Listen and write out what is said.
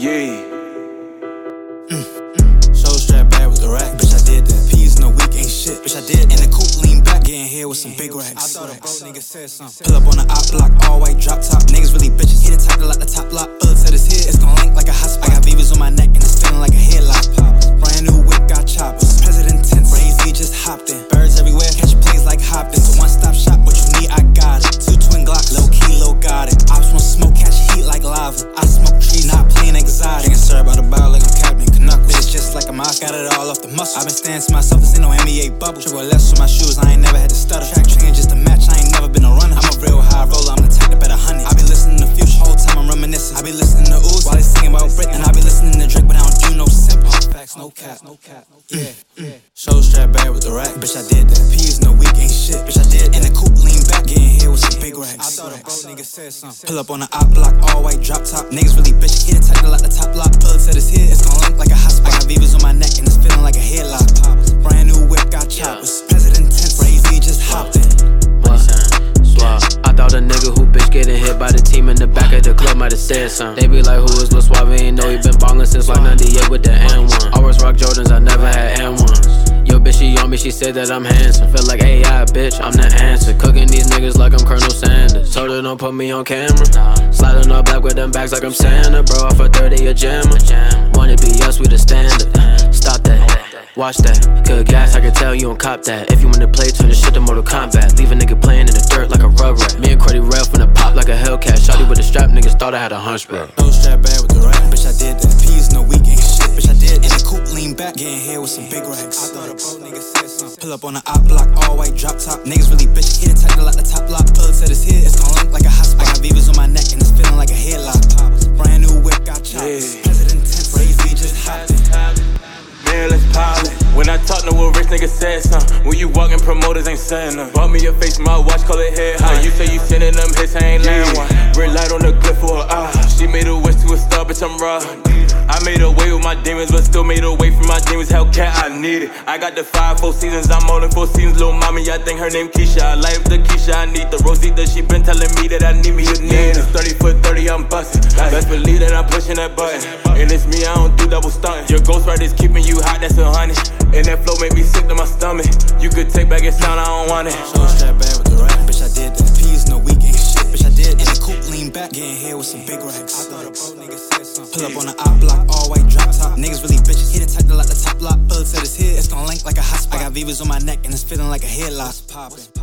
Yeah. Shoulder strap bad with the rack. Bitch, I did that. Peas in a week ain't shit. Bitch, I did. In the coupe, lean back. Getting here with some big racks. I thought a broke nigga said something. Pull up on the op block, all white drop top. Niggas really bitches. Hit it tight like the top lock. Said it's here. It's gon' link like a hot spot. I got Vivas on my neck and it's feeling like a headlock. Brand new whip, got choppers. President tense. Crazy just hopped in. Birds everywhere. Catch plays like Hopkins. It's a one-stop shop. What you need, I got it. 2 twin Glocks. Low key, low got it. Ops want smoke, catch heat like lava. I smoke trees, not plain exotic. Drinking syrup out the bottle like I'm Captain Canuck. Bitch, just like a mouse. Got it all off the muscle. I've been staying to myself. This ain't no NBA bubble. Triple less on my shoes. I ain't never had to stutter. Track train just a match. I ain't never been a runner. I'm a real high roller. I'm the type to bet 100. I be listening to Future. Whole time I'm reminiscing. I be listening to Uzi while they singing about Brit. And I be listening to Drake, but I don't do no simple. Facts, no cap. Shoulder strap bad with the rack. Bitch, I did that. Peas in a week ain't shit. Bitch, I did. In the coupe, lean back. Getting here with some big racks. I thought a broke nigga said something. Pull up on the op block, all white drop top. Niggas really bitch. Hit it tight like the top lock. Plug said it's here. It's gon' link like a hot spot. I got Vivas on my neck and it's feeling like a headlock. Brand new whip, got choppers. President tense. Crazy just hopped in. I thought a nigga who bitch getting hit by the team in the back of the club might've said something. They be like, who is Lil Suave? Ain't know he been ballin' since like 98 with the N1. Always rock Jordans, I never had N1s. Yo, bitch, she on me, she said that I'm handsome. Feel like AI, bitch, I'm the answer. Cooking these niggas like I'm Colonel Sanders. Told her don't put me on camera. Sliding all black with them bags like I'm Santa. Bro, off for 30 a jammer. Wanna be us, we the standard. Stop that. Watch that, good gas, I can tell you don't cop that. If you wanna play, turn the shit to Mortal Kombat. Leave a nigga playing in the dirt like a rugrat. Me and Cruddy Rail finna pop like a Hellcat. Shawty with a strap, niggas thought I had a hunchback. Shoulder strap bad with the rack. Bitch, I did that. Peas in a week ain't shit. Bitch, I did. In the coupe, lean back. Getting here with some big racks. I thought a broke nigga said something. Pull up on the op block, all white drop top. Niggas really bitch. Hit it tight like the top lock. Plug said it's here. It's gon' link like a hot spot. I got Vivas on my neck and it's feeling like a headlock. Brand new whip, got choppers. President tense. Crazy just hopped in. Man, let's pile it. When I talk, no a rich nigga said something. When you walkin', promoters ain't saying nothing. Bought me a face, my watch, call it head high. You say you sending them hits, I ain't laying one. Red light on the clip for her eye. She made a wish to a star, bitch, I'm raw. I made a way with my demons, but still made a way from my demons. Hellcat, I need it. I got the 5 4 seasons, I'm all in 4 seasons. Lil' mommy, I think her name Keisha. I light up the Keisha, I need the Rosita. She been telling me that I need me a Nina. 30 foot 30, I'm bustin'. Best believe that I'm pushing that button. And it's me, I don't do double stuntin'. Your ghostwriter's keeping you hot, that's 100. And that flow make me sick to my stomach. You could take back your sound, I don't want it. Shoulder strap bad with the rack. Bitch, I did that. Peas in a week ain't shit. Bitch, I did. In the coupe, lean back. Getting here with some big racks. I thought a broke nigga said something. Pull up on the op block, all white drop top. Niggas really bitches. Hit it tight like the top lock. Plug said it's here. It's gon' link like a hot spot. I got Vivas on my neck and it's feeling like a headlock. Poppin'.